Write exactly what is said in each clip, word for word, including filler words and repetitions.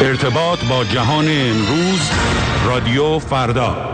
ارتباط با جهان امروز، رادیو فردا.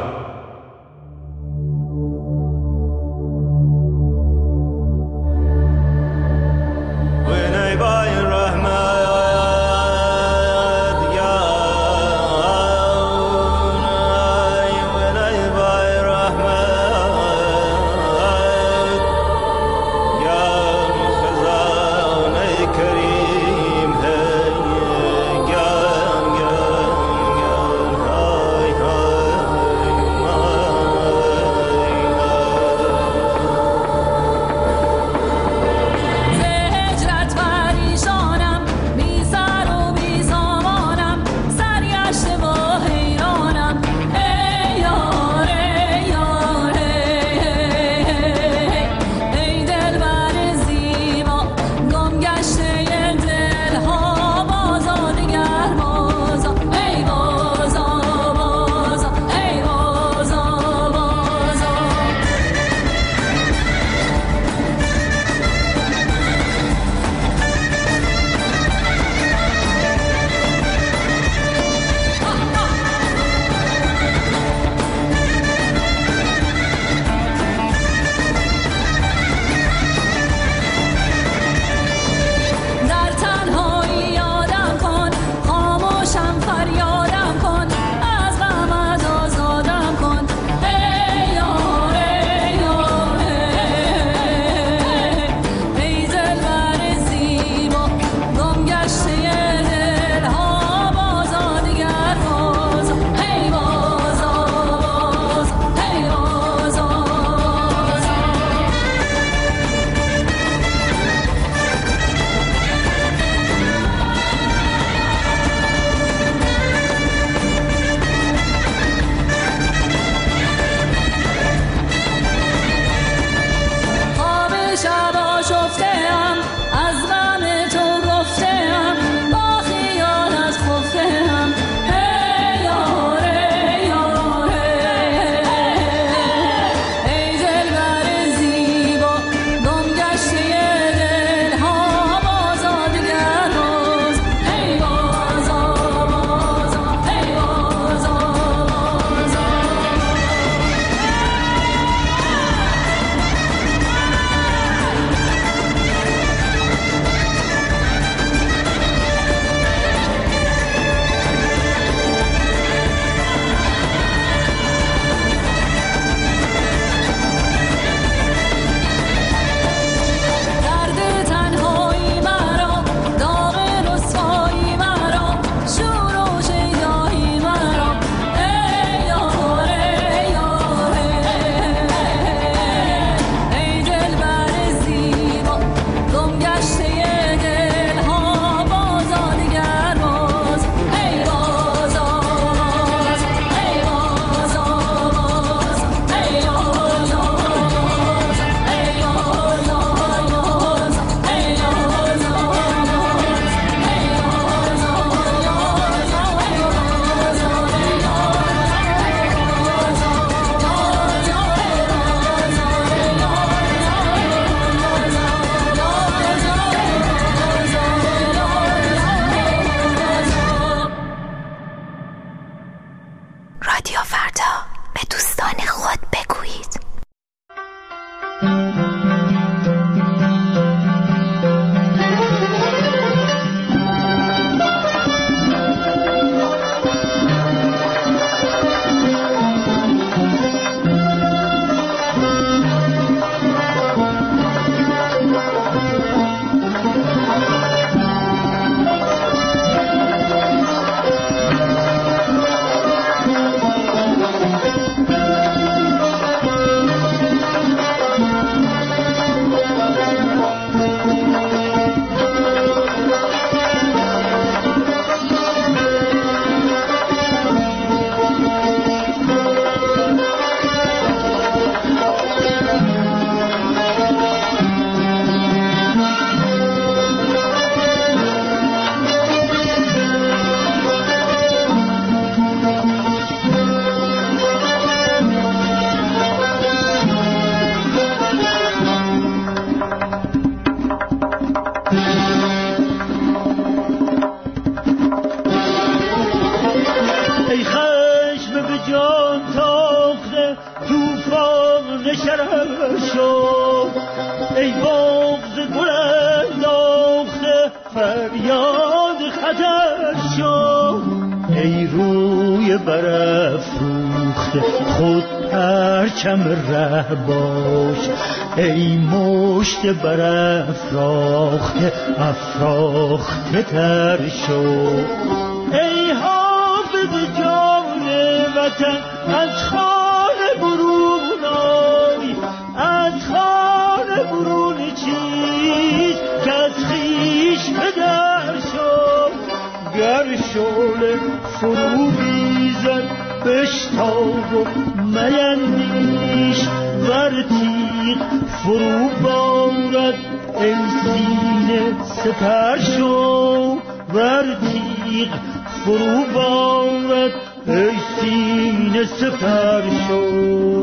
شرر شو، ای بغض گل انداخته فریاد خطر شو، ای روی برافروخته خود پرچم ره باش، ای مشت برافراخته افراخته تر شو، ای حافظ جان وطن از خانه برون آی، از خانه برون چیز که از خویش بدر شو، گر شعله فرو ریزد بشتاب و میندیش، ور تیغ فرو بارد ای سینه سپر شو، ور تیغ فرو بارد ای سینه سپر شو.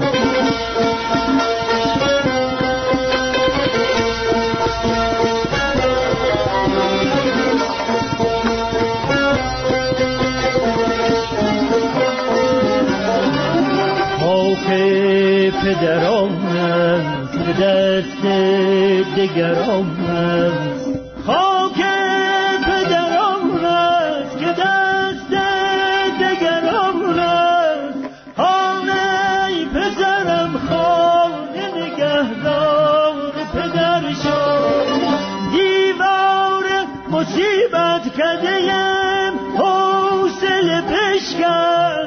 پدران است به دست دگران است، خاک پدران است که دست دگران است، خانه پسرم خانه نگهدار پدر شد، دیوار مصیبت کدیم حوصله بشکن،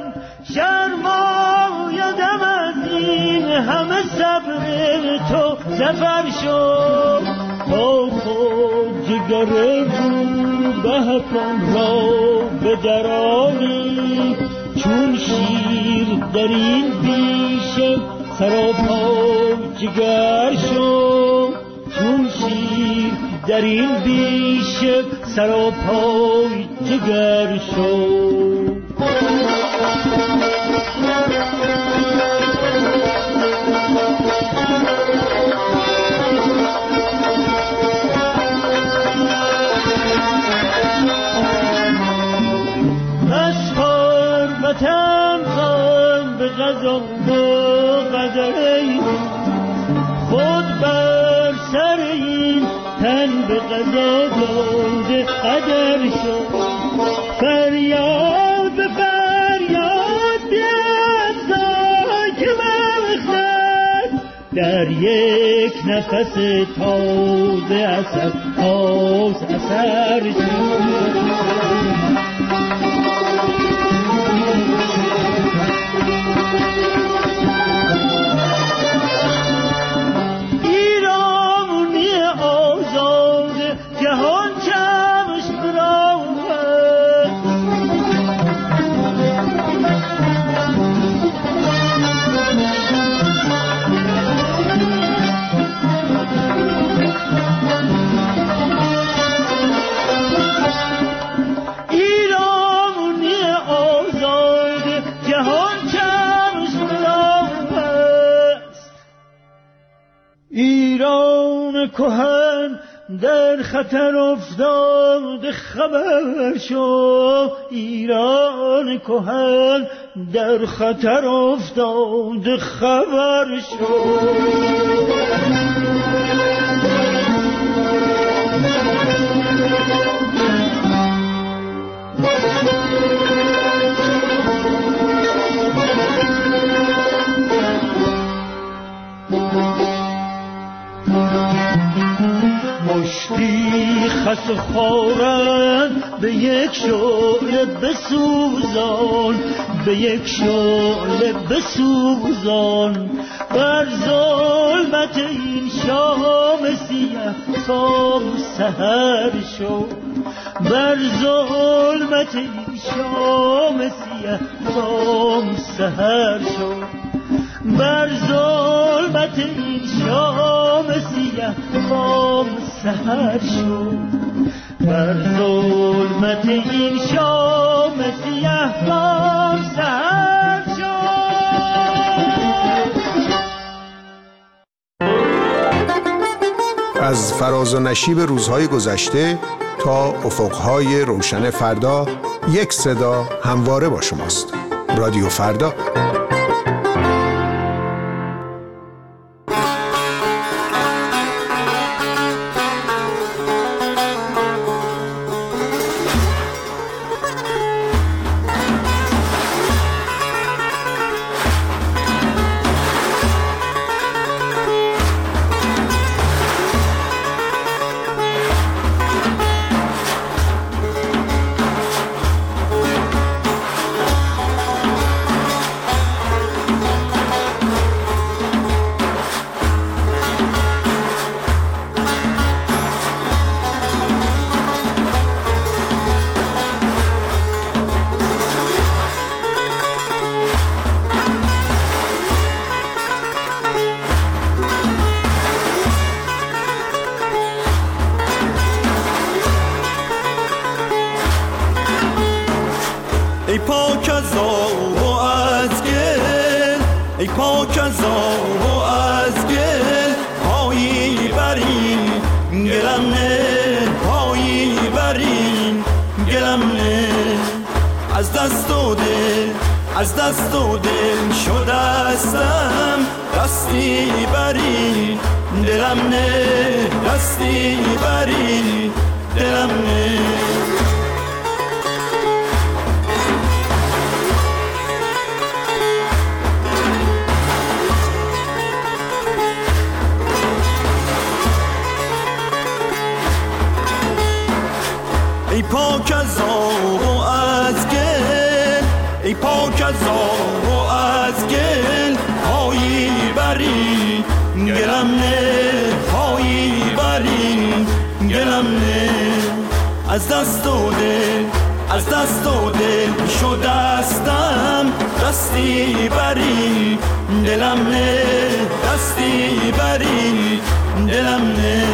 شرمایدم از این همه صبر تو زفر شد، تا خود جگر روبهکان را بدرانی، چون شیر در این بیشه سراپا جگر شد، چون شیر در این بیشه سراپا جگر شد. غم غم به غذا و قدر خود بر سر این تن به غذا داده قدر شد، فریاد به فریاد بیاد که مغزد در یک نفس تازه اثر تاز اثر شد. کهن در خطر افتاد خبر شو، ایران کهن در خطر افتاد خبر شو. مشتی خس و خارن به یک شعله بسوزان، به یک شعله بسوزان، بر ظلمت این شام سیاه صبح سحر شو، بر ظلمت این شام سیاه صبح سحر شو، بر ظلمت این شام سیاه صبح سحر شو، بر ظلمت این شام سیاه صبح سحر شو. از فراز و نشیب روزهای گذشته تا افقهای روشن فردا، یک صدا همواره با شماست. رادیو فردا. ای پاک از آب و از گل، ای پاک از آب و از گل، پایی برین گلم نه، پایی برین گلم نه. از دست و دل، از دست و دل شدستم، دستی برین دلم نه، دستی برین دلم نه. ای پاک از آب و از گل، ای پاک از آب و از گل، پایی برین گلم نه، پایی برین گلم نه. از دست و دل، از دست و دل شدستم، دستی برین دلم نه، دستی برین دلم نه.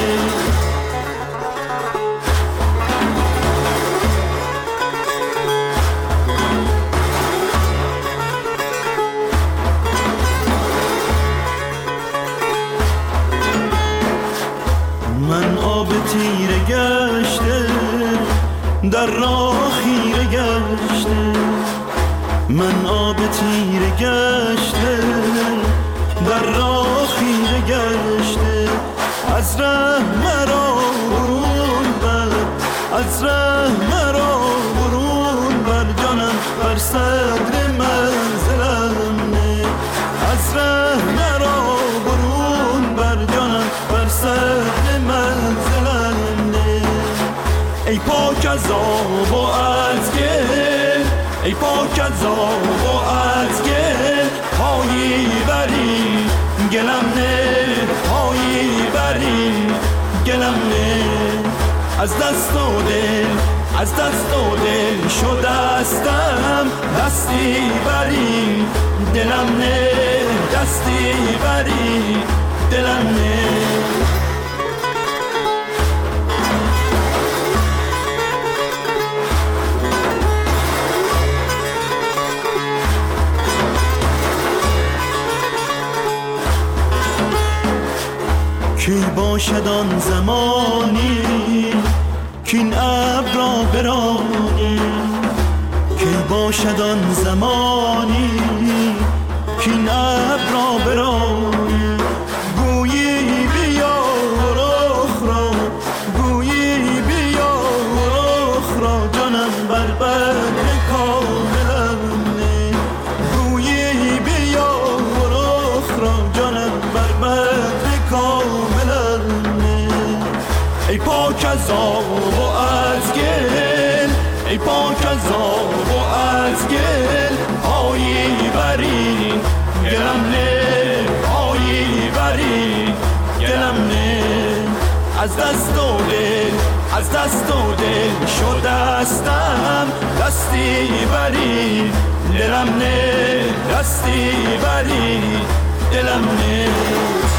من آب تیره گشته، در راه خیره گشته، من آب تیره گشته، در راه خیره گشته. از ره مرا برون بر، از ره مرا برون بر، جانم بر صدر منزلم نه. از ره مرا برون بر، جانم بر صدر منزلم نه. ای پاک از آب و از گل، ای پاک از آب و از گل، پایی برین گلم نه، پایی برین گلم نه. از دست و دل، از دست و دل شدستم، دستی برین دلم نه، دستی برین دلم نه. کی باشد آن زمانی کین ابر را برانی، کی باشد آن زمانی کین ابر را برانی. گویی بیا رخ را، گویی بیا رخ را، جانم بر بدر کاملم نه. گویی بیا رخ را، جانم بر بدر کاملم نه. ای پاک از آب و از گل، ای پاک از آب و از گل، پایی برین گلم نه، پایی برین گلم نه. از دست و دل، از دست و دل شدستم، دستی برین دلم نه، دستی برین دلم نه.